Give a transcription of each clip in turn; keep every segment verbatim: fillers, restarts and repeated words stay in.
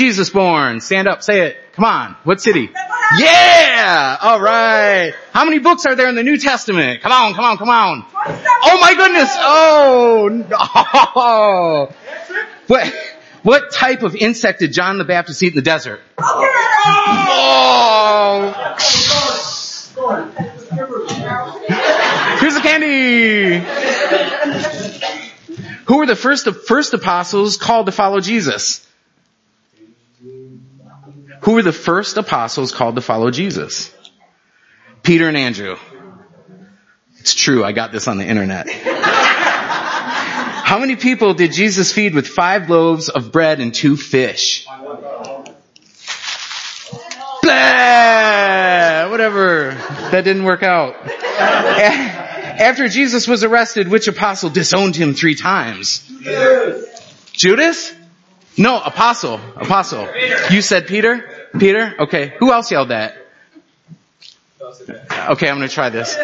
Jesus born. Stand up. Say it. Come on. What city? Yeah. All right. How many books are there in the New Testament? Come on, come on, come on. Oh my goodness. Oh no. What, what type of insect did John the Baptist eat in the desert? Oh. Here's the candy. Who were the first, first apostles called to follow Jesus? Who were the first apostles called to follow Jesus? Peter and Andrew. It's true, I got this on the internet. How many people did Jesus feed with five loaves of bread and two fish? Blah! Whatever. That didn't work out. After Jesus was arrested, which apostle disowned him three times? Judas. Judas? No, apostle. Apostle. You said Peter? Peter? Okay. Who else yelled that? Okay, I'm going to try this.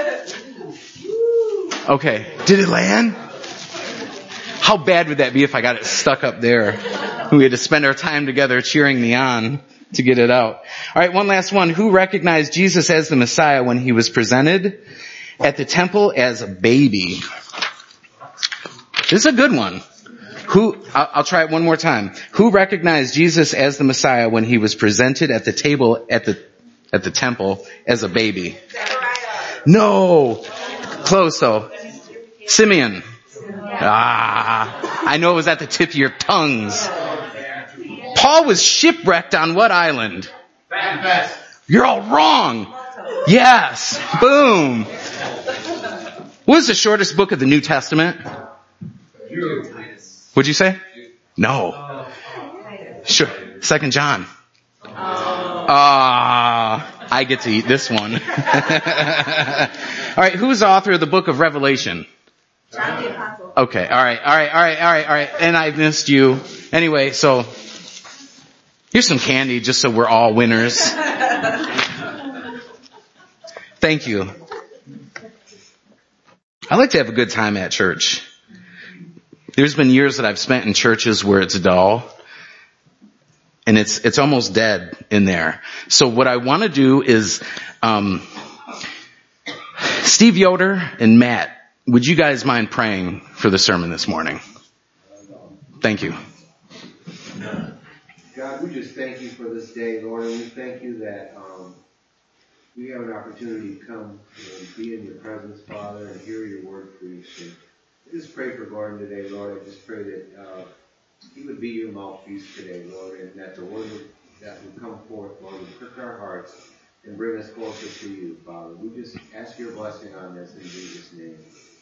Okay. Did it land? How bad would that be if I got it stuck up there? We had to spend our time together cheering me on to get it out. All right, one last one. Who recognized Jesus as the Messiah when he was presented at the temple as a baby? This is a good one. Who, I'll, I'll try it one more time. Who recognized Jesus as the Messiah when he was presented at the table at the, at the temple as a baby? No. Close though. Simeon. Ah. I know it was at the tip of your tongues. Paul was shipwrecked on what island? You're all wrong. Yes. Boom. What was the shortest book of the New Testament? What'd you say? No. Sure. Second John. Ah, uh, I get to eat this one. All right, who's the author of the book of Revelation? John the Apostle. Okay, all right, all right, all right, all right, all right. And I missed you. Anyway, so here's some candy just so we're all winners. Thank you. I like to have a good time at church. There's been years that I've spent in churches where it's dull and it's it's almost dead in there. So what I want to do is, um, Steve Yoder and Matt, would you guys mind praying for the sermon this morning? Thank you. God, we just thank you for this day, Lord, and we thank you that um, we have an opportunity to come and be in your presence, Father, and hear your word preached. I just pray for Gordon today, Lord. I just pray that uh, he would be your mouthpiece today, Lord, and that the word would, that would come forth, Lord, would prick our hearts and bring us closer to you, Father. We just ask your blessing on this in Jesus' name.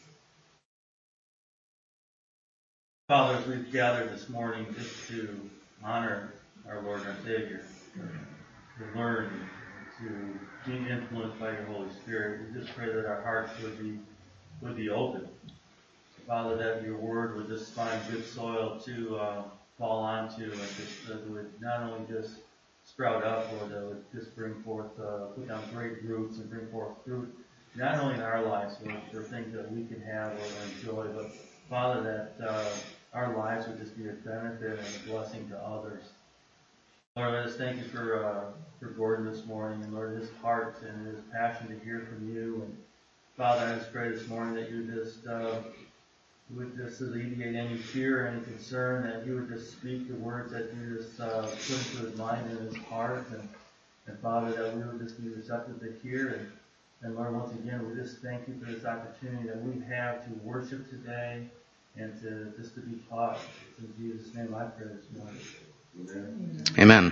Father, as we've gathered this morning just to honor our Lord and our Savior, to learn, to be influenced by your Holy Spirit, we just pray that our hearts would be would be open. Father, that your word would just find good soil to uh, fall onto, and just uh, would not only just sprout up, Lord, that would just bring forth, uh, put down great roots and bring forth fruit, not only in our lives, Lord, for things that we can have or enjoy, but Father, that uh, our lives would just be a benefit and a blessing to others. Lord, I just thank you for uh, for Gordon this morning, and Lord, his heart and his passion to hear from you. And Father, I just pray this morning that you just uh, would just alleviate any fear, any concern, that you would just speak the words that you just uh, put into his mind and his heart. And, and Father, that we would just be receptive to hear. And, and Lord, once again, we just thank you for this opportunity that we have to worship today and to just to be taught. In Jesus' name I pray this morning. Amen. Amen.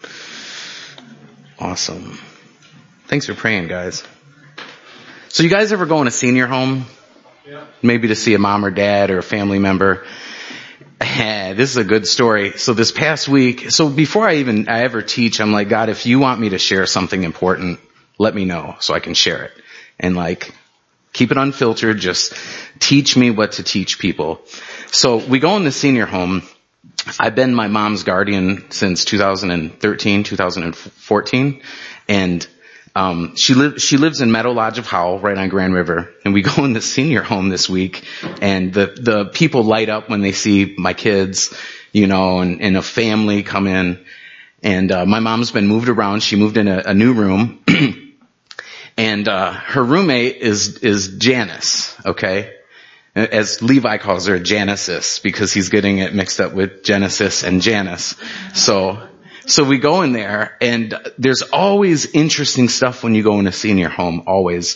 Awesome. Thanks for praying, guys. So you guys ever go in a senior home? Yeah. Maybe to see a mom or dad or a family member? This is a good story. So this past week, so before I even, I ever teach, I'm like, God, if you want me to share something important, let me know so I can share it. And like, keep it unfiltered. Just teach me what to teach people. So we go in the senior home. I've been my mom's guardian since two thousand thirteen, two thousand fourteen. And, um, she lives, she lives in Meadow Lodge of Howell, right on Grand River. And we go in the senior home this week, and the, the people light up when they see my kids, you know, and, and a family come in. And, uh, my mom's been moved around. She moved in a, a new room. And, uh, her roommate is, is Janice, okay? As Levi calls her, Genesis, because he's getting it mixed up with Genesis and Janice. So, so we go in there, and there's always interesting stuff when you go in a senior home, always.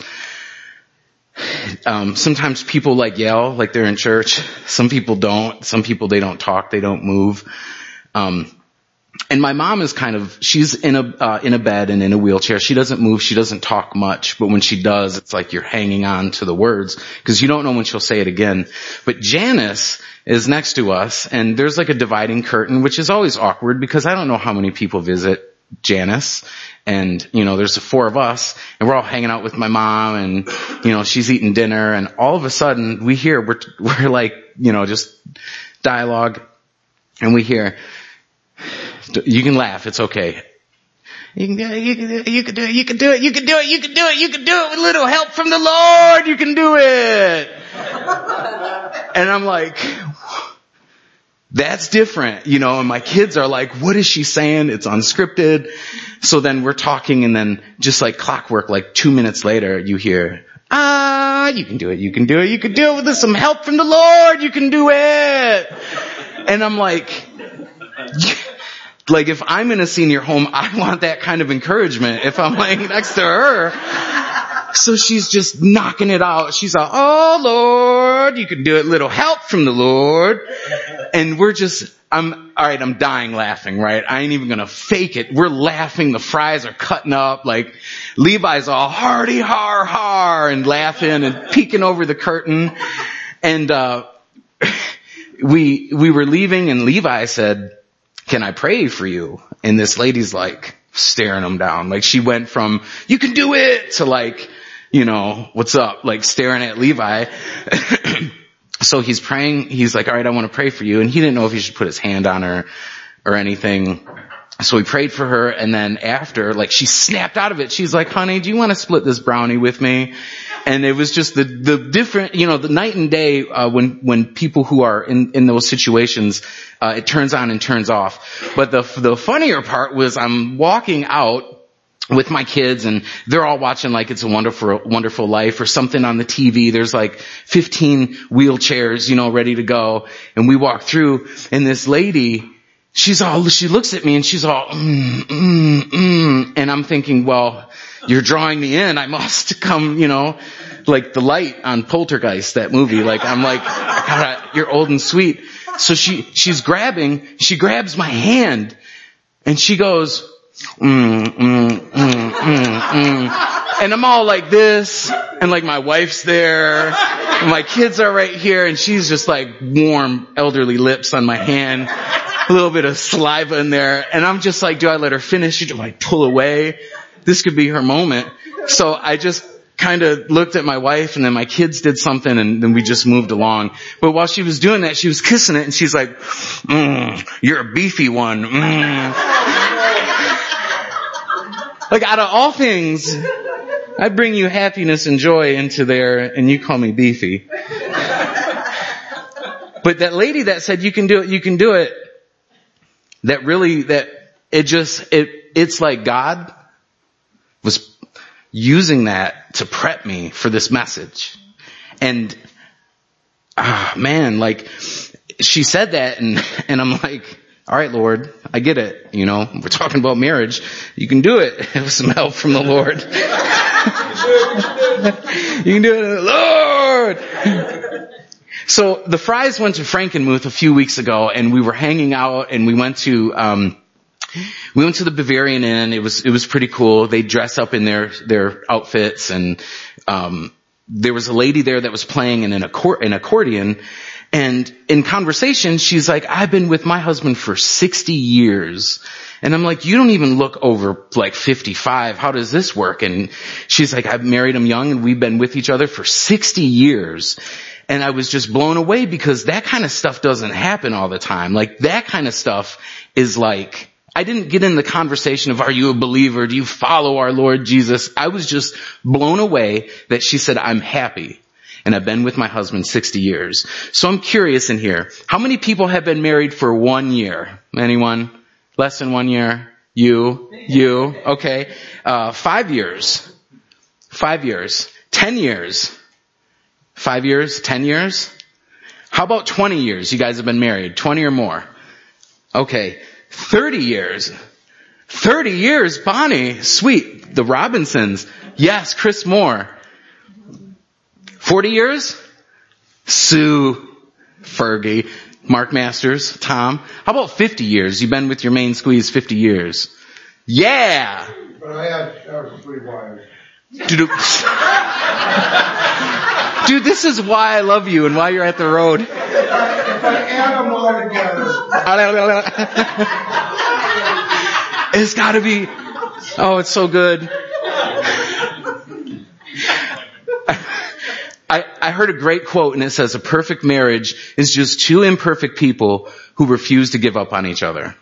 Um, sometimes people like yell, like they're in church. Some people don't. Some people, they don't talk, they don't move. Um, and my mom is kind of, she's in a, uh, in a bed and in a wheelchair. She doesn't move, she doesn't talk much, but when she does, it's like you're hanging on to the words, because you don't know when she'll say it again. But Janice is next to us, and there's like a dividing curtain, which is always awkward, because I don't know how many people visit Janice. And, you know, there's four of us, and we're all hanging out with my mom, and, you know, she's eating dinner, and all of a sudden, we hear, we're, we're like, you know, just dialogue, and we hear, you can laugh, it's okay. You can do it, you can do it, you can do it, you can do it, you can do it, you can do it, you can do it with a little help from the Lord, you can do it. And I'm like, that's different, you know, and my kids are like, what is she saying? It's unscripted. So then we're talking, and then just like clockwork, like two minutes later, you hear, ah, you can do it, you can do it, you can do it with some help from the Lord, you can do it. And I'm like, like if I'm in a senior home, I want that kind of encouragement if I'm laying next to her. So she's just knocking it out. She's like, oh Lord, you can do it, little help from the Lord. And we're just, I'm, alright, I'm dying laughing, right? I ain't even gonna fake it. We're laughing, the fries are cutting up, like, Levi's all hardy har har and laughing and peeking over the curtain. And, uh, we, we were leaving, and Levi said, can I pray for you? And this lady's like staring him down. Like she went from, you can do it, to like, you know, what's up? Like staring at Levi. So he's praying. He's like, all right, I want to pray for you. And he didn't know if he should put his hand on her or anything. So he prayed for her. And then after, like she snapped out of it. She's like, honey, do you want to split this brownie with me? And it was just the, the different, you know, the night and day, uh, when, when people who are in, in those situations, uh, it turns on and turns off. But the, the funnier part was I'm walking out with my kids, and they're all watching like It's a Wonderful, Wonderful Life or something on the T V. There's like fifteen wheelchairs, you know, ready to go. And we walk through, and this lady, she's all, she looks at me and she's all, mm, mm, mm. And I'm thinking, well, you're drawing me in. I must come, you know, like the light on Poltergeist, that movie. Like I'm like, I gotta, you're old and sweet. So she, she's grabbing, she grabs my hand, and she goes, mm, mm, mm, mm, mm. And I'm all like this, and like my wife's there, and my kids are right here, and she's just like warm elderly lips on my hand, a little bit of saliva in there, and I'm just like, do I let her finish, or do I pull away? This could be her moment. So I just kind of looked at my wife, and then my kids did something, and then we just moved along. But while she was doing that, she was kissing it, and she's like, mm, you're a beefy one. Mm. Like out of all things, I bring you happiness and joy into there, and you call me beefy. But that lady that said, you can do it, you can do it, that really, that it just, it, it's like God was using that to prep me for this message. And, ah, man, like, she said that, and, and I'm like, all right, Lord, I get it. You know, we're talking about marriage. You can do it with some help from the Lord. You can do it, Lord. So the Fries went to Frankenmuth a few weeks ago, and we were hanging out, and we went to, um, we went to the Bavarian Inn. It was, it was pretty cool. They dress up in their, their outfits, and, um, there was a lady there that was playing in an, accor- an accordion. And in conversation, she's like, I've been with my husband for sixty years. And I'm like, you don't even look over like fifty-five. How does this work? And she's like, I married him young, and we've been with each other for sixty years. And I was just blown away, because that kind of stuff doesn't happen all the time. Like that kind of stuff is like, I didn't get in the conversation of, are you a believer? Do you follow our Lord Jesus? I was just blown away that she said, I'm happy. And I've been with my husband sixty years. So I'm curious in here, how many people have been married for one year? Anyone? Less than one year? You, you, okay. Uh, five years. Five years. Ten years. Five years, ten years. How about twenty years? You guys have been married. Twenty or more. Okay. Thirty years. Thirty years, Bonnie. Sweet. The Robinsons. Yes, Chris Moore. Forty years? Sue. Fergie. Mark Masters. Tom. How about fifty years? You've been with your main squeeze fifty years. Yeah! But I had, I was three wives. Dude, dude, this is why I love you and why you're at the road. If I add them all together. It's gotta be, oh, it's so good. I, I heard a great quote and it says, a perfect marriage is just two imperfect people who refuse to give up on each other.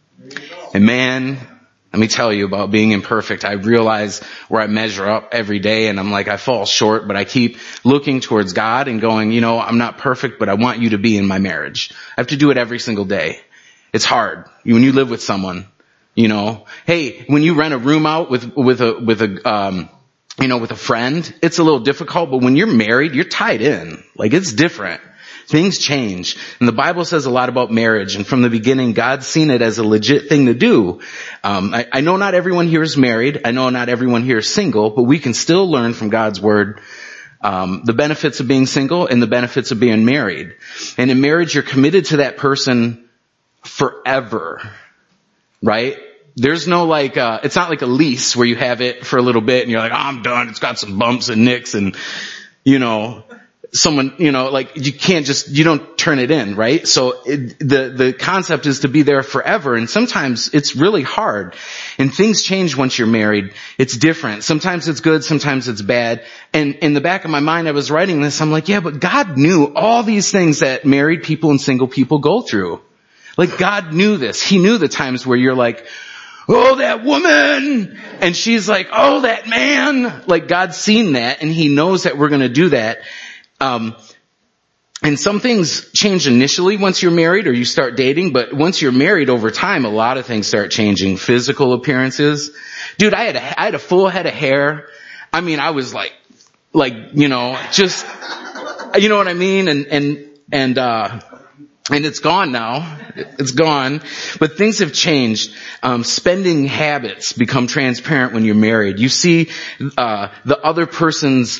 And man, let me tell you about being imperfect. I realize where I measure up every day and I'm like, I fall short, but I keep looking towards God and going, you know, I'm not perfect, but I want you to be in my marriage. I have to do it every single day. It's hard when you live with someone, you know. Hey, when you rent a room out with, with a, with a, um, you know, with a friend, it's a little difficult, but when you're married, you're tied in. Like, it's different. Things change. And the Bible says a lot about marriage, and from the beginning, God's seen it as a legit thing to do. Um, I, I know not everyone here is married. I know not everyone here is single, but we can still learn from God's Word um, the benefits of being single and the benefits of being married. And in marriage, you're committed to that person forever, right? There's no like, uh, it's not like a lease where you have it for a little bit and you're like, oh, I'm done. It's got some bumps and nicks and, you know, someone, you know, like you can't just, you don't turn it in, right? So it, the, the concept is to be there forever. And sometimes it's really hard and things change once you're married. It's different. Sometimes it's good. Sometimes it's bad. And in the back of my mind, I was writing this. I'm like, yeah, but God knew all these things that married people and single people go through. Like God knew this. He knew the times where you're like, oh, that woman. And she's like, oh, that man. Like God's seen that and he knows that we're going to do that. Um, and some things change initially once you're married or you start dating, but once you're married over time, a lot of things start changing. Physical appearances. Dude, I had a, I had a full head of hair. I mean, I was like, like, you know, just, you know what I mean? And, and, and, uh, And it's gone now. It's gone. But things have changed. Um, spending habits become transparent when you're married. You see uh the other person's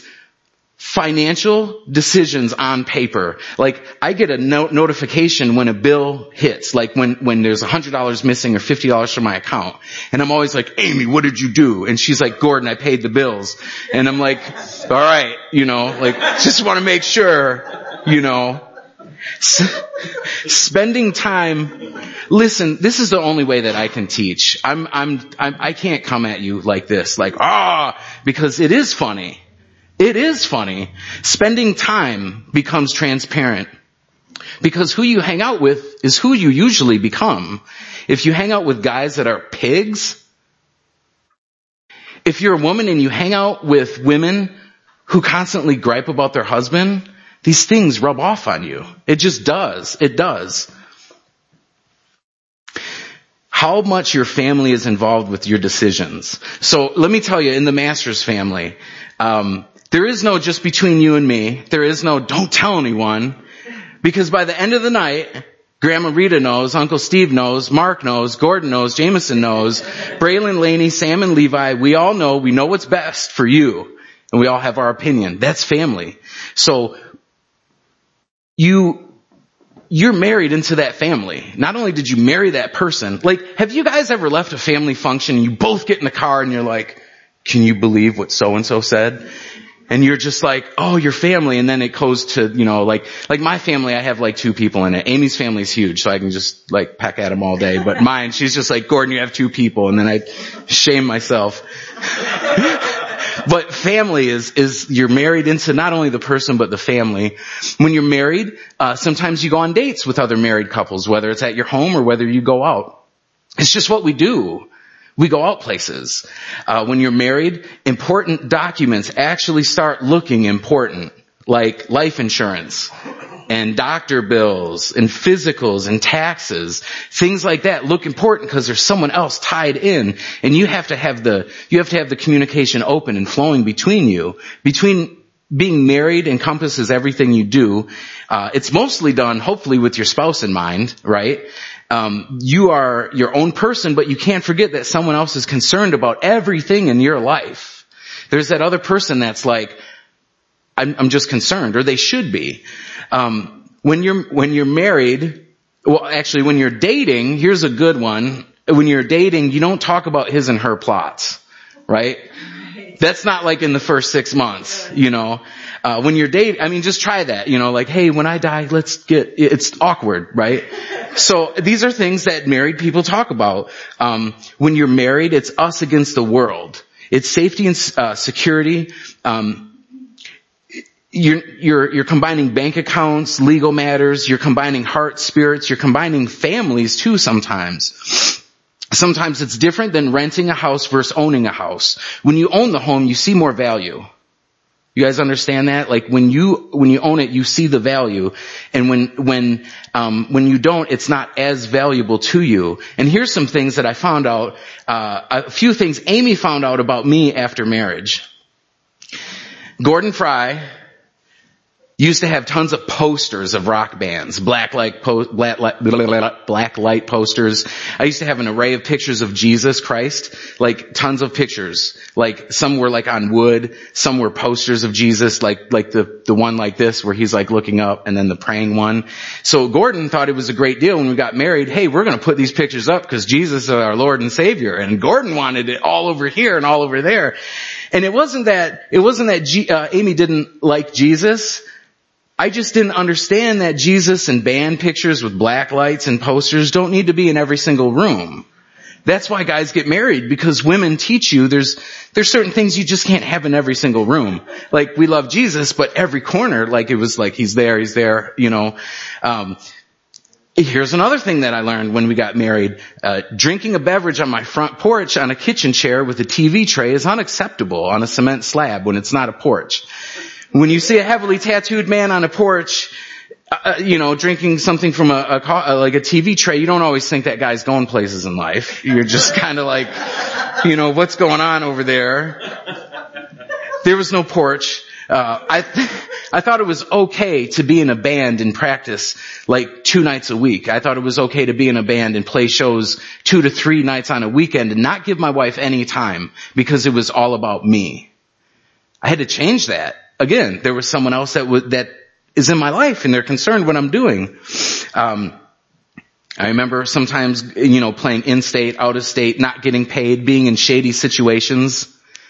financial decisions on paper. Like, I get a no- notification when a bill hits. Like when, when there's one hundred dollars missing or fifty dollars from my account. And I'm always like, Amy, what did you do? And she's like, Gordon, I paid the bills. And I'm like, all right, you know, like, just want to make sure, you know. Spending time, listen, this is the only way that I can teach. I'm, I'm, I'm, I can't come at you like this, like, ah, because it is funny. It is funny. Spending time becomes transparent because who you hang out with is who you usually become. If you hang out with guys that are pigs, if you're a woman and you hang out with women who constantly gripe about their husband, these things rub off on you. It just does. It does. How much your family is involved with your decisions. So let me tell you, in the Masters family, um, there is no just between you and me. There is no don't tell anyone. Because by the end of the night, Grandma Rita knows, Uncle Steve knows, Mark knows, Gordon knows, Jameson knows, Braylon, Laney, Sam, and Levi, we all know, we know what's best for you. And we all have our opinion. That's family. So, You, you're married into that family. Not only did you marry that person, like, have you guys ever left a family function and you both get in the car and you're like, can you believe what so-and-so said? And you're just like, oh, your family. And then it goes to, you know, like, like my family, I have like two people in it. Amy's family's huge, so I can just like peck at them all day. But mine, she's just like, Gordon, you have two people. And then I shame myself. But family is, is you're married into not only the person, but the family. When you're married, uh, sometimes you go on dates with other married couples, whether it's at your home or whether you go out. It's just what we do. We go out places. Uh, when you're married, important documents actually start looking important, like life insurance. and doctor bills and physicals and taxes, things like that look important because there's someone else tied in, and you have to have the, you have to have the communication open and flowing between you. Between being married encompasses everything you do. Uh, it's mostly done, hopefully, with your spouse in mind, right? Um, you are your own person, but you can't forget that someone else is concerned about everything in your life. There's that other person that's like, I'm, I'm just concerned, or they should be. Um, when you're, when you're married, well, actually, when you're dating, here's a good one. When you're dating, you don't talk about his and her plots, right? That's not like in the first six months, you know. Uh, when you're dating, I mean, just try that, you know, like, hey, when I die, let's get, it's awkward, right? So these are things that married people talk about. Um, when you're married, it's us against the world. It's safety and uh, security. Um, You're, you're, you're combining bank accounts, legal matters, you're combining hearts, spirits, you're combining families too sometimes. Sometimes it's different than renting a house versus owning a house. When you own the home, you see more value. You guys understand that? Like when you, when you own it, you see the value. And when, when, um, when you don't, it's not as valuable to you. And here's some things that I found out, uh, a few things Amy found out about me after marriage. Gordon Fry used to have tons of posters of rock bands, black light, po- black, light, black light posters. I used to have an array of pictures of Jesus Christ, like tons of pictures. Like some were like on wood, some were posters of Jesus, like like the the one like this where he's like looking up, and then the praying one. So Gordon thought it was a great deal when we got married. Hey, we're going to put these pictures up because Jesus is our Lord and Savior. And Gordon wanted it all over here and all over there. And it wasn't that it wasn't that G, uh, Amy didn't like Jesus. I just didn't understand that Jesus and band pictures with black lights and posters don't need to be in every single room. That's why guys get married, because women teach you there's, there's certain things you just can't have in every single room. Like we love Jesus, but every corner, like it was like he's there, he's there, you know. Um, here's another thing that I learned when we got married. Uh, drinking a beverage on my front porch on a kitchen chair with a T V tray is unacceptable on a cement slab when it's not a porch. When you see a heavily tattooed man on a porch, uh, you know, drinking something from a, a, like a T V tray, you don't always think that guy's going places in life. You're just kind of like, you know, what's going on over there? There was no porch. Uh, I, th- I thought it was okay to be in a band and practice like two nights a week. I thought it was okay to be in a band and play shows two to three nights on a weekend and not give my wife any time because it was all about me. I had to change that. Again, there was someone else that was, that is in my life and they're concerned what I'm doing. Um, I remember sometimes, you know, playing in-state, out-of-state, not getting paid, being in shady situations.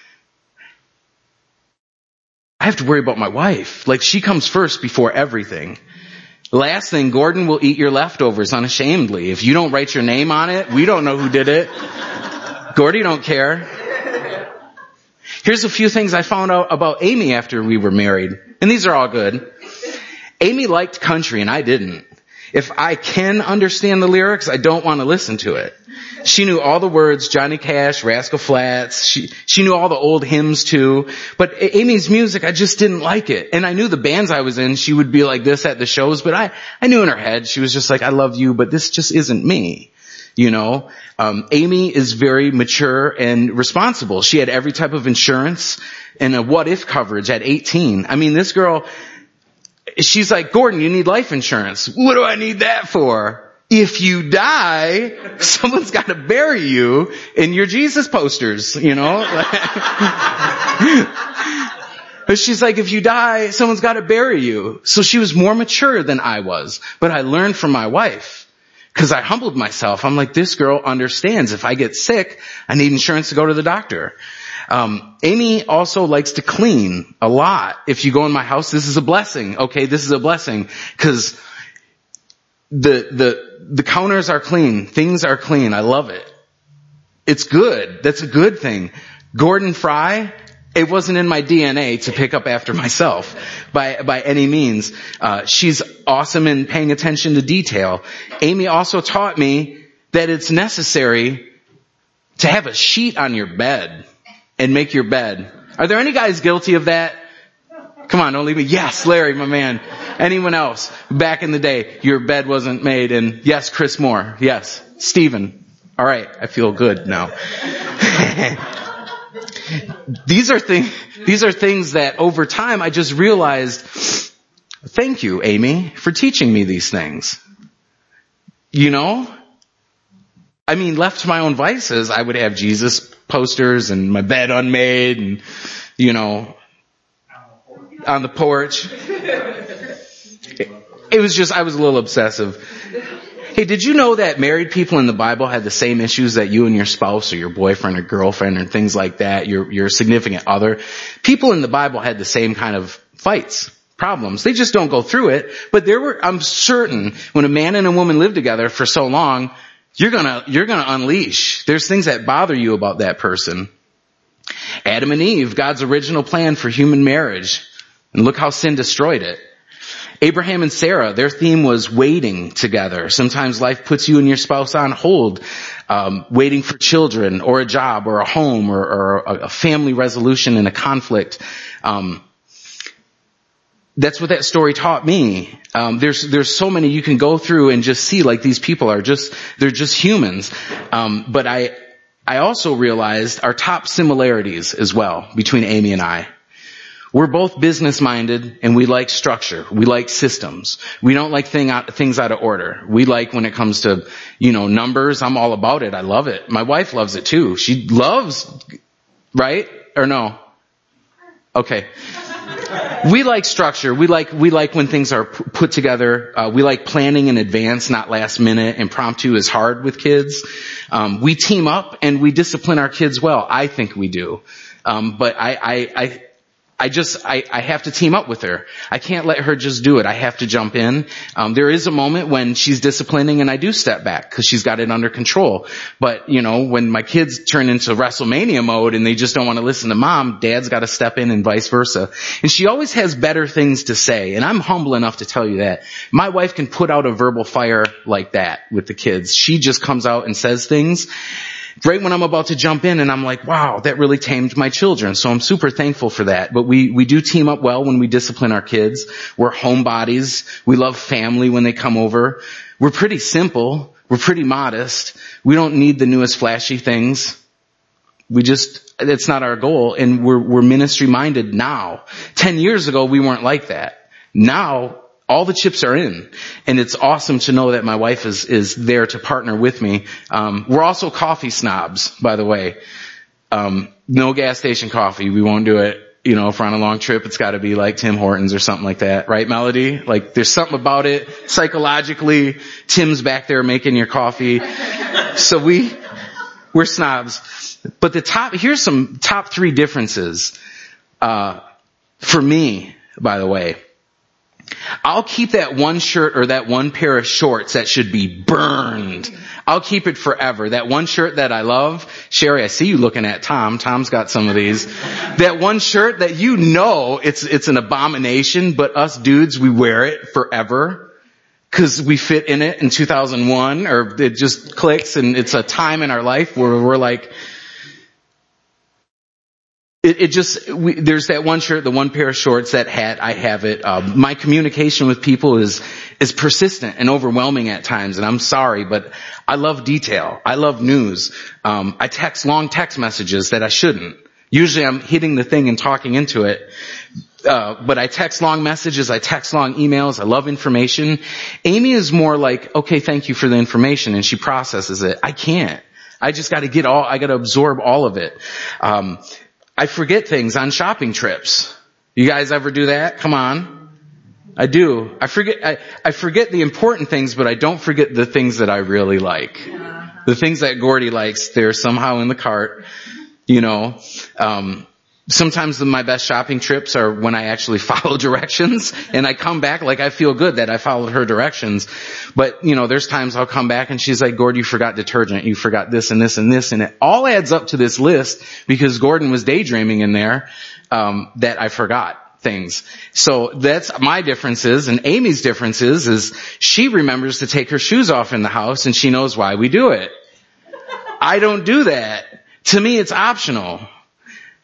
I have to worry about my wife. Like she comes first before everything. Last thing, Gordon will eat your leftovers unashamedly. If you don't write your name on it, we don't know who did it. Gordy don't care. Here's a few things I found out about Amy after we were married. And these are all good. Amy liked country and I didn't. If I can understand the lyrics, I don't want to listen to it. She knew all the words, Johnny Cash, Rascal Flatts. She, she knew all the old hymns too. But Amy's music, I just didn't like it. And I knew the bands I was in, she would be like this at the shows. But I, I knew in her head, she was just like, I love you, but this just isn't me. You know, um, Amy is very mature and responsible. She had every type of insurance and a what if coverage at eighteen. I mean, this girl, she's like, Gordon, you need life insurance. What do I need that for? If you die, someone's got to bury you in your Jesus posters, you know? But she's like, if you die, someone's got to bury you. So she was more mature than I was. But I learned from my wife. Because I humbled myself. I'm like, this girl understands. If I get sick, I need insurance to go to the doctor. Um, Amy also likes to clean a lot. If you go in my house, this is a blessing. Okay, this is a blessing. Because the, the, the counters are clean. Things are clean. I love it. It's good. That's a good thing. Gordon Fry, it wasn't in my D N A to pick up after myself by, by any means. Uh, she's awesome in paying attention to detail. Amy also taught me that it's necessary to have a sheet on your bed and make your bed. Are there any guys guilty of that? Come on, don't leave me. Yes, Larry, my man. Anyone else? Back in the day, your bed wasn't made. And yes, Chris Moore. Yes. Stephen. All right. I feel good now. These are things, these are things that over time I just realized, thank you, Amy, for teaching me these things. You know? I mean, left to my own vices, I would have Jesus posters and my bed unmade and, you know, on the porch. It, it was just, I was a little obsessive. Hey, did you know that married people in the Bible had the same issues that you and your spouse or your boyfriend or girlfriend and things like that, your, your significant other? People in the Bible had the same kind of fights, problems. They just don't go through it. But there were, I'm certain, when a man and a woman live together for so long, you're gonna, you're gonna unleash. There's things that bother you about that person. Adam and Eve, God's original plan for human marriage. And look how sin destroyed it. Abraham and Sarah, their theme was waiting together. Sometimes life puts you and your spouse on hold, um, waiting for children or a job or a home or, or a family resolution in a conflict. Um, that's what that story taught me. Um, there's there's so many you can go through and just see, like, these people are just, they're just humans. Um, but I I also realized our top similarities as well between Amy and I. We're both business-minded, and we like structure. We like systems. We don't like thing out, things out of order. We like, when it comes to, you know, numbers, I'm all about it. I love it. My wife loves it too. She loves, right? Or no? Okay. We like structure. We like, we like when things are p- put together. Uh, we like planning in advance, not last minute. Impromptu is hard with kids. Um, we team up and we discipline our kids well. I think we do. Um, but I, I, I, I just, I, I have to team up with her. I can't let her just do it. I have to jump in. Um, there is a moment when she's disciplining and I do step back because she's got it under control. But, you know, when my kids turn into WrestleMania mode and they just don't want to listen to mom, dad's got to step in and vice versa. And she always has better things to say. And I'm humble enough to tell you that. My wife can put out a verbal fire like that with the kids. She just comes out and says things right when I'm about to jump in, and I'm like, wow, that really tamed my children. So I'm super thankful for that. But we, we do team up well when we discipline our kids. We're homebodies. We love family when they come over. We're pretty simple. We're pretty modest. We don't need the newest flashy things. We just, it's not our goal. And we're, we're ministry minded now. Ten years ago, we weren't like that. Now, all the chips are in, and it's awesome to know that my wife is, is there to partner with me. Um, we're also coffee snobs, by the way. Um, no gas station coffee. We won't do it. You know, if we're on a long trip, it's gotta be like Tim Hortons or something like that. Right, Melody? Like, there's something about it psychologically. Tim's back there making your coffee. So we, we're snobs. But the top, here's some top three differences, uh, for me, by the way. I'll keep that one shirt or that one pair of shorts that should be burned. I'll keep it forever. That one shirt that I love. Sherry, I see you looking at Tom. Tom's got some of these. That one shirt that you know it's, it's an abomination, but us dudes, we wear it forever because we fit in it in two thousand one, or it just clicks, and it's a time in our life where we're like, It, it just, we, there's that one shirt, the one pair of shorts, that hat, I have it. Um, my communication with people is, is persistent and overwhelming at times, and I'm sorry, but I love detail. I love news. Um, I text long text messages that I shouldn't. Usually I'm hitting the thing and talking into it. Uh, but I text long messages, I text long emails, I love information. Amy is more like, okay, thank you for the information, and she processes it. I can't. I just gotta get all, I gotta absorb all of it. Um, I forget things on shopping trips. You guys ever do that? Come on. I do. I forget, I, I forget the important things, but I don't forget the things that I really like. Uh-huh. The things that Gordy likes, they're somehow in the cart, you know. Um, sometimes the, my best shopping trips are when I actually follow directions, and I come back like I feel good that I followed her directions. But, you know, there's times I'll come back and she's like, Gord, you forgot detergent. You forgot this and this and this. And it all adds up to this list because Gordon was daydreaming in there, um, that I forgot things. So that's my differences. And Amy's differences is she remembers to take her shoes off in the house, and she knows why we do it. I don't do that. To me, it's optional.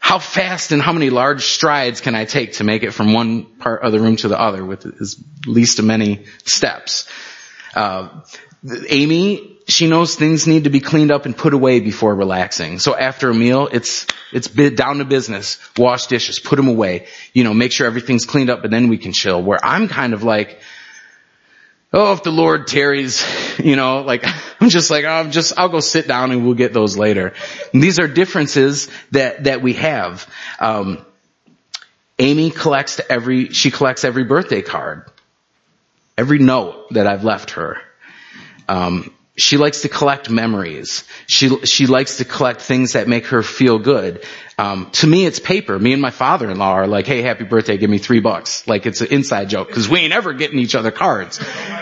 How fast and how many large strides can I take to make it from one part of the room to the other with as least as many steps? Uh, Amy, she knows things need to be cleaned up and put away before relaxing. So after a meal, it's, it's down to business. Wash dishes, put them away, you know, make sure everything's cleaned up, and then we can chill. Where I'm kind of like, oh, if the Lord tarries, you know, like, I'm just like, oh, I'm just, I'll go sit down and we'll get those later. And these are differences that, that we have. Um, Amy collects every, she collects every birthday card, every note that I've left her. Um, she likes to collect memories. She, she likes to collect things that make her feel good. Um, to me, it's paper. Me and my father-in-law are like, hey, happy birthday, give me three bucks. Like it's an inside joke, because we ain't ever getting each other cards.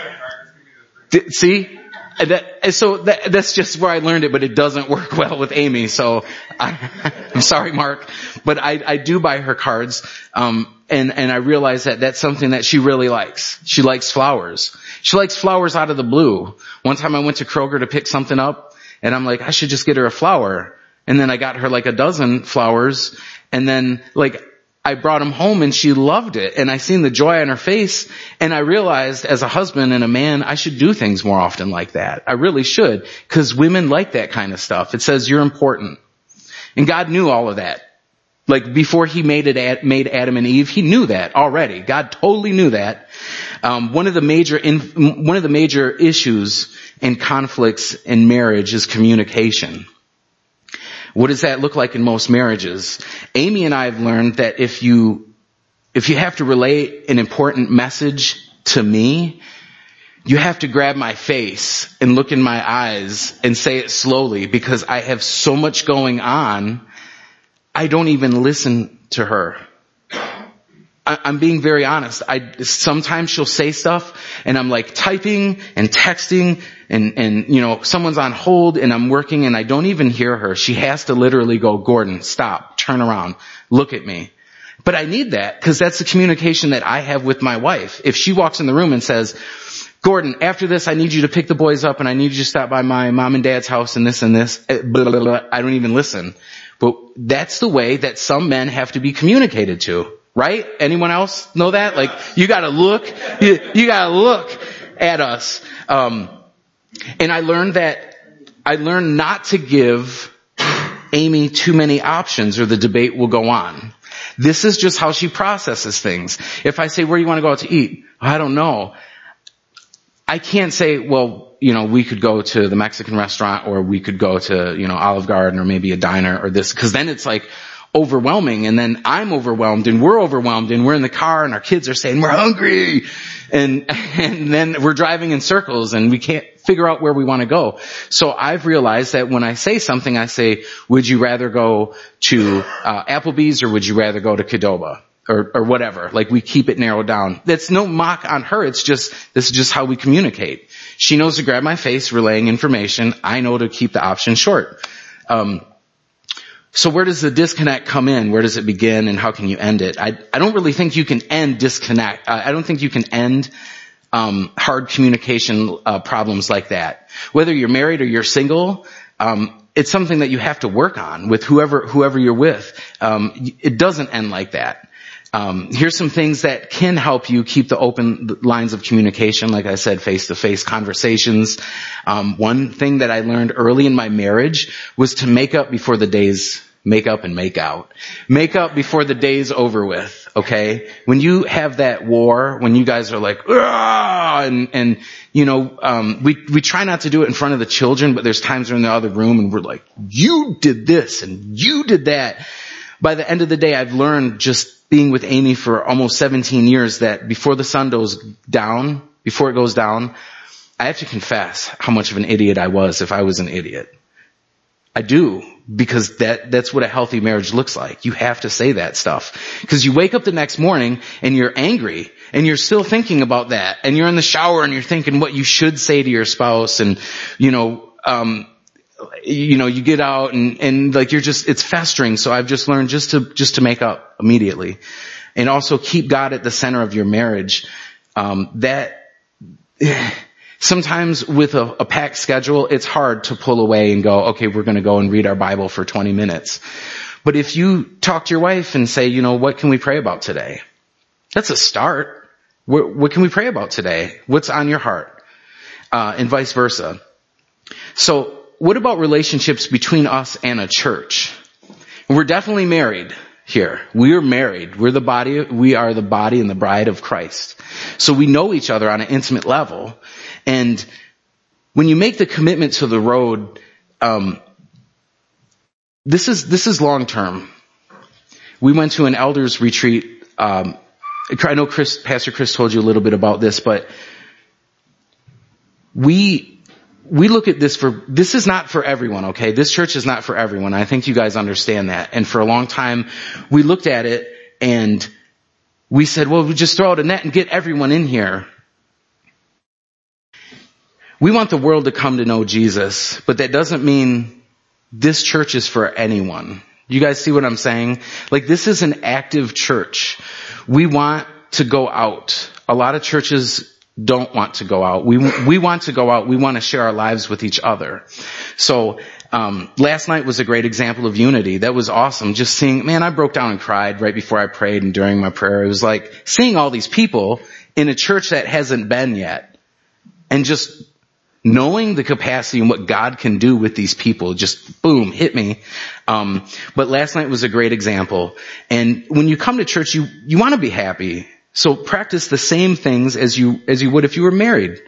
See? That, so that, that's just where I learned it, but it doesn't work well with Amy. So I, I'm sorry, Mark, but I, I do buy her cards. Um, and, and I realize that that's something that she really likes. She likes flowers. She likes flowers out of the blue. One time I went to Kroger to pick something up, and I'm like, I should just get her a flower. And then I got her like a dozen flowers, and then like I brought them home and she loved it, and I seen the joy on her face, and I realized as a husband and a man, I should do things more often like that. I really should, because women like that kind of stuff. It says you're important. And God knew all of that. Like before he made it, made Adam and Eve, he knew that already. God totally knew that. Um, one of the major, in, one of the major issues and conflicts in marriage is communication. What does that look like in most marriages? Amy and I have learned that if you, if you have to relay an important message to me, you have to grab my face and look in my eyes and say it slowly, because I have so much going on, I don't even listen to her. I, I'm being very honest. I, sometimes she'll say stuff and I'm like typing and texting and, and, you know, someone's on hold and I'm working and I don't even hear her. She has to literally go, Gordon, stop, turn around, look at me. But I need that, because that's the communication that I have with my wife. If she walks in the room and says, Gordon, after this, I need you to pick the boys up and I need you to stop by my mom and dad's house and this and this, blah, blah, blah, I don't even listen. But that's the way that some men have to be communicated to, right? Anyone else know that? Like, you gotta look, you, you gotta look at us. Um, and I learned that, I learned not to give Amy too many options or the debate will go on. This is just how she processes things. If I say, where do you want to go out to eat? I don't know. I can't say, well, you know, we could go to the Mexican restaurant, or we could go to, you know, Olive Garden, or maybe a diner or this, because then it's like overwhelming, and then I'm overwhelmed and we're overwhelmed and we're in the car and our kids are saying we're hungry, and and then we're driving in circles and we can't figure out where we want to go. So I've realized that when I say something, I say, would you rather go to uh, Applebee's, or would you rather go to Qdoba? Or, or whatever. Like, we keep it narrowed down. That's no mock on her. It's just, this is just how we communicate. She knows to grab my face, relaying information. I know to keep the option short. Um, so where does the disconnect come in? Where does it begin, and how can you end it? I, I don't really think you can end disconnect. I, I don't think you can end, um, hard communication, uh, problems like that. Whether you're married or you're single, um, it's something that you have to work on with whoever, whoever you're with. Um, it doesn't end like that. Um, here's some things that can help you keep the open lines of communication. Like I said, face-to-face conversations. Um, one thing that I learned early in my marriage was to make up before the day's make up and make out. Make up before the day's over with, okay? When you have that war, when you guys are like, ah, and, and, you know, um, we, we try not to do it in front of the children, but there's times we're in the other room and we're like, you did this and you did that. By the end of the day, I've learned, just being with Amy for almost seventeen years, that before the sun goes down, before it goes down, I have to confess how much of an idiot I was if I was an idiot. I do, because that, that's what a healthy marriage looks like. You have to say that stuff. Because you wake up the next morning and you're angry and you're still thinking about that, and you're in the shower and you're thinking what you should say to your spouse, and, you know, um, you know, you get out and, and like you're just, it's festering. So I've just learned just to, just to make up immediately, and also keep God at the center of your marriage. Um, that sometimes with a, a packed schedule, it's hard to pull away and go, okay, we're going to go and read our Bible for twenty minutes. But if you talk to your wife and say, you know, what can we pray about today? That's a start. What, what can we pray about today? What's on your heart? Uh, and vice versa. So what about relationships between us and a church? We're definitely married here. We are married. We're the body, we are the body and the bride of Christ. So we know each other on an intimate level. And when you make the commitment to the road, um, this is, this is long term. We went to an elders retreat, um, I know Chris, Pastor Chris told you a little bit about this, but we, we look at this for, this is not for everyone, okay? This church is not for everyone. I think you guys understand that. And for a long time, we looked at it and we said, well, we just throw out a net and get everyone in here. We want the world to come to know Jesus, but that doesn't mean this church is for anyone. You guys see what I'm saying? Like, this is an active church. We want to go out. A lot of churches don't want to go out. We we want to go out. We want to share our lives with each other. So um last night was a great example of unity. That was awesome. Just seeing, man, I broke down and cried right before I prayed and during my prayer. It was like seeing all these people in a church that hasn't been yet, and just knowing the capacity and what God can do with these people, just boom, hit me. Um, but last night was a great example. And when you come to church, you, you want to be happy. So practice the same things as you, as you would if you were married.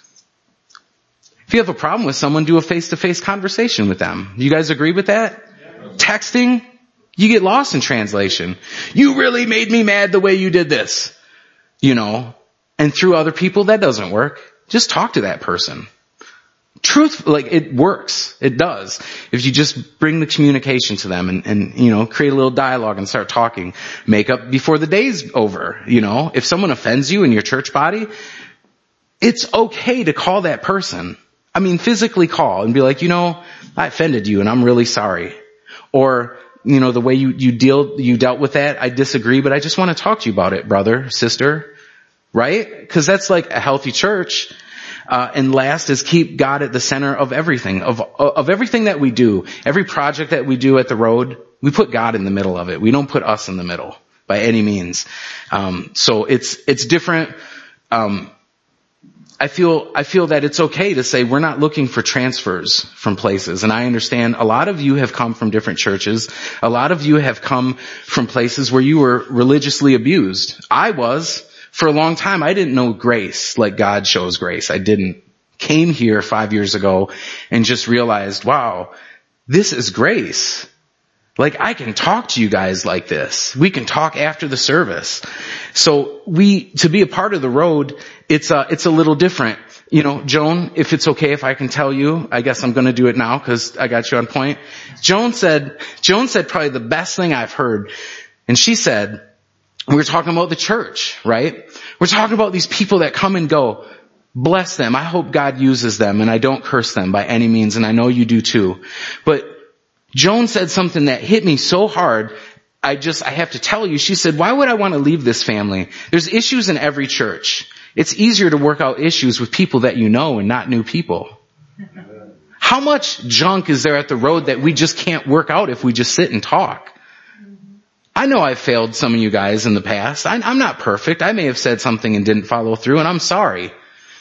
If you have a problem with someone, do a face-to-face conversation with them. You guys agree with that? Yeah. Texting, you get lost in translation. You really made me mad the way you did this. You know, and through other people, that doesn't work. Just talk to that person. Truth, like, it works. It does. If you just bring the communication to them and, and, you know, create a little dialogue and start talking. Make up before the day's over, you know. If someone offends you in your church body, it's okay to call that person. I mean, physically call and be like, you know, I offended you and I'm really sorry. Or, you know, the way you, you deal, you dealt with that, I disagree, but I just want to talk to you about it, brother, sister. Right? Because that's like a healthy church. Uh, and last is keep God at the center of everything, of, of everything that we do. Every project that we do at the road, we put God in the middle of it. We don't put us in the middle by any means. Um, so it's, it's different. Um, I feel, I feel that it's okay to say we're not looking for transfers from places. And I understand a lot of you have come from different churches. A lot of you have come from places where you were religiously abused. I was. For a long time, I didn't know grace like God shows grace. I didn't. Came here five years ago and just realized, wow, this is grace. Like, I can talk to you guys like this. We can talk after the service. So we, to be a part of the road, it's a, it's a little different. You know, Joan, if it's okay if I can tell you, I guess I'm going to do it now because I got you on point. Joan said, Joan said probably the best thing I've heard. And she said, we were talking about the church, right? We're talking about these people that come and go. Bless them. I hope God uses them, and I don't curse them by any means, and I know you do too. But Joan said something that hit me so hard, I just, I have to tell you, she said, why would I want to leave this family? There's issues in every church. It's easier to work out issues with people that you know and not new people. How much junk is there at the road that we just can't work out if we just sit and talk? I know I've failed some of you guys in the past. I, I'm not perfect. I may have said something and didn't follow through, and I'm sorry.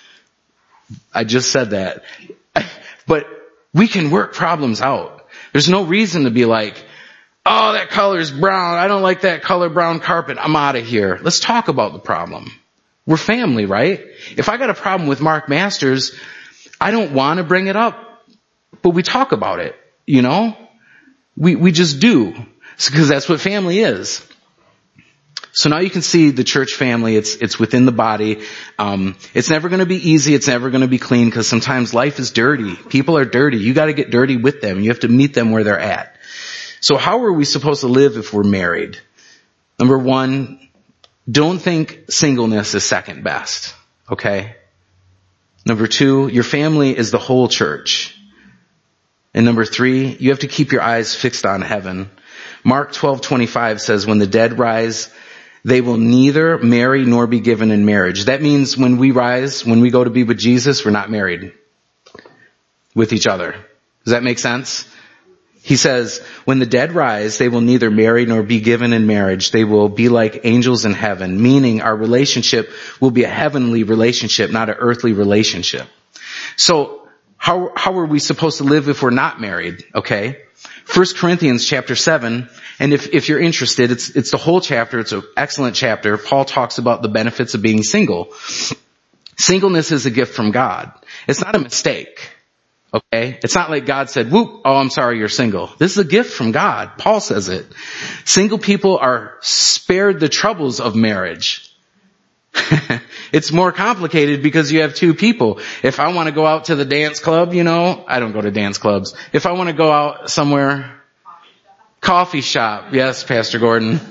I just said that. But we can work problems out. There's no reason to be like, oh, that color's brown. I don't like that color brown carpet. I'm out of here. Let's talk about the problem. We're family, right? If I got a problem with Mark Masters, I don't want to bring it up, but we talk about it, you know? We, we just do. Because that's what family is. So now you can see the church family. It's, it's within the body. Um, it's never going to be easy. It's never going to be clean because sometimes life is dirty. People are dirty. You got to get dirty with them. You have to meet them where they're at. So how are we supposed to live if we're married? Number one, don't think singleness is second best. Okay? Number two, your family is the whole church. And number three, you have to keep your eyes fixed on heaven. Mark twelve twenty-five says, when the dead rise, they will neither marry nor be given in marriage. That means when we rise, when we go to be with Jesus, we're not married with each other. Does that make sense? He says, when the dead rise, they will neither marry nor be given in marriage. They will be like angels in heaven, meaning our relationship will be a heavenly relationship, not an earthly relationship. So how, how are we supposed to live if we're not married? Okay. First Corinthians chapter seven. And if, if you're interested, it's, it's the whole chapter. It's an excellent chapter. Paul talks about the benefits of being single. Singleness is a gift from God. It's not a mistake. Okay? It's not like God said, whoop, oh, I'm sorry, you're single. This is a gift from God. Paul says it. Single people are spared the troubles of marriage. It's more complicated because you have two people. If I want to go out to the dance club, you know, I don't go to dance clubs. If I want to go out somewhere, coffee shop. Yes, Pastor Gordon.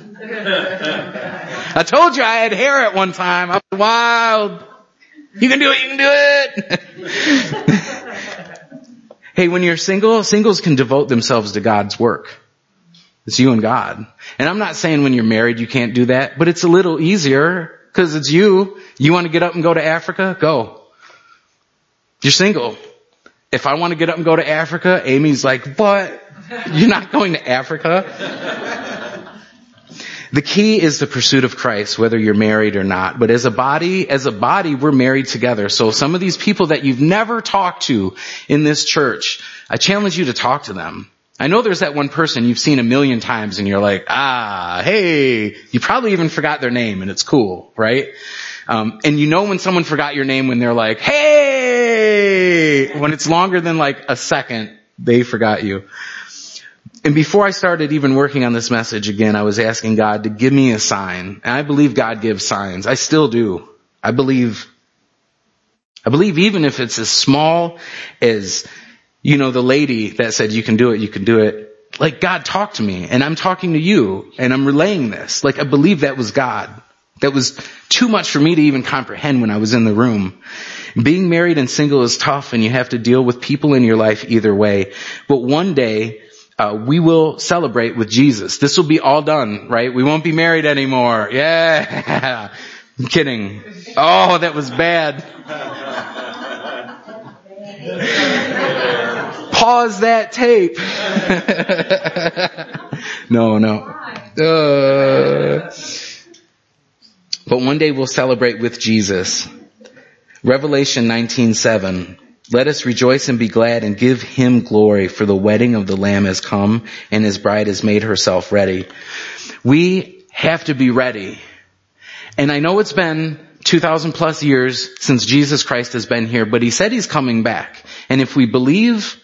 I told you I had hair at one time. I was wild. You can do it, you can do it. Hey, when you're single, singles can devote themselves to God's work. It's you and God. And I'm not saying when you're married you can't do that, but it's a little easier because it's you. You want to get up and go to Africa? Go. You're single. If I want to get up and go to Africa, Amy's like, what? You're not going to Africa? The key is the pursuit of Christ, whether you're married or not. But as a body, as a body, we're married together. So some of these people that you've never talked to in this church, I challenge you to talk to them. I know there's that one person you've seen a million times and you're like, ah, hey, you probably even forgot their name and it's cool, right? Um, and you know when someone forgot your name when they're like, hey, when it's longer than like a second, they forgot you. And before I started even working on this message again, I was asking God to give me a sign. And I believe God gives signs. I still do. I believe, I believe even if it's as small as, you know, the lady that said, you can do it, you can do it. Like God talked to me and I'm talking to you and I'm relaying this. Like I believe that was God. That was too much for me to even comprehend when I was in the room. Being married and single is tough and you have to deal with people in your life either way. But one day, Uh, we will celebrate with Jesus. This will be all done, right? We won't be married anymore. Yeah. I'm kidding. Oh, that was bad. Pause that tape. no, no. Uh, but one day we'll celebrate with Jesus. Revelation nineteen seven. Let us rejoice and be glad and give him glory, for the wedding of the Lamb has come and his bride has made herself ready. We have to be ready. And I know it's been two thousand plus years since Jesus Christ has been here, but he said he's coming back. And if we believe,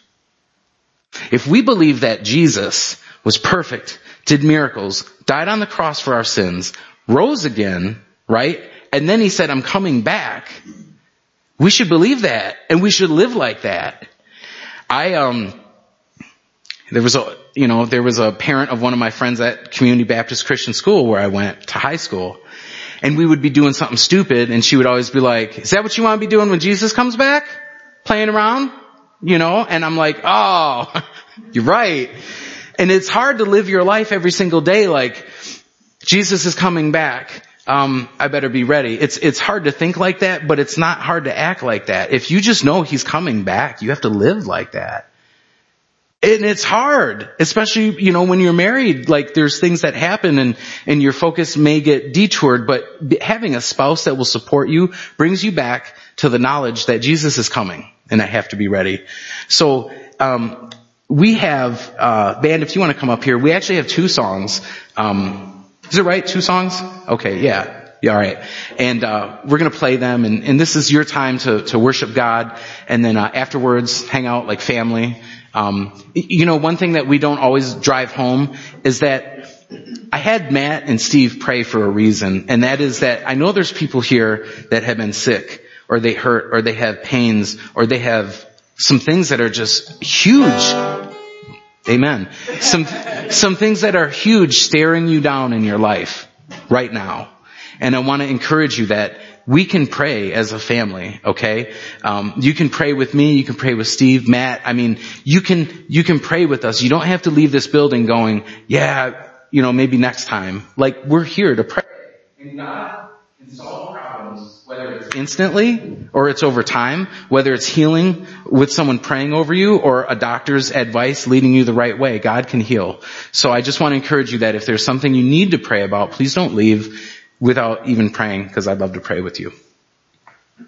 if we believe that Jesus was perfect, did miracles, died on the cross for our sins, rose again, right? And then he said, I'm coming back. We should believe that, and we should live like that. I, um, there was a, you know, there was a parent of one of my friends at Community Baptist Christian School where I went to high school, and we would be doing something stupid, and she would always be like, is that what you want to be doing when Jesus comes back? Playing around? You know? And I'm like, oh, you're right. And it's hard to live your life every single day like, Jesus is coming back. Um, I better be ready. It's, it's hard to think like that, but it's not hard to act like that. If you just know he's coming back, you have to live like that. And it's hard, especially, you know, when you're married, like there's things that happen and, and your focus may get detoured, but having a spouse that will support you brings you back to the knowledge that Jesus is coming and I have to be ready. So, um, we have, uh, band, if you want to come up here, we actually have two songs, um, is it right? Two songs? Okay, yeah. Yeah, all right. And uh we're going to play them, and, and this is your time to, to worship God, and then uh, afterwards hang out like family. Um You know, one thing that we don't always drive home is that I had Matt and Steve pray for a reason, and that is that I know there's people here that have been sick, or they hurt, or they have pains, or they have some things that are just huge. Amen. Some, some things that are huge staring you down in your life right now. And I want to encourage you that we can pray as a family, okay? Um, you can pray with me, you can pray with Steve, Matt. I mean, you can, you can pray with us. You don't have to leave this building going, yeah, you know, maybe next time. Like, we're here to pray. And God can solve problems whether it's instantly or it's over time, whether it's healing with someone praying over you or a doctor's advice leading you the right way. God can heal. So I just want to encourage you that if there's something you need to pray about, please don't leave without even praying, because I'd love to pray with you.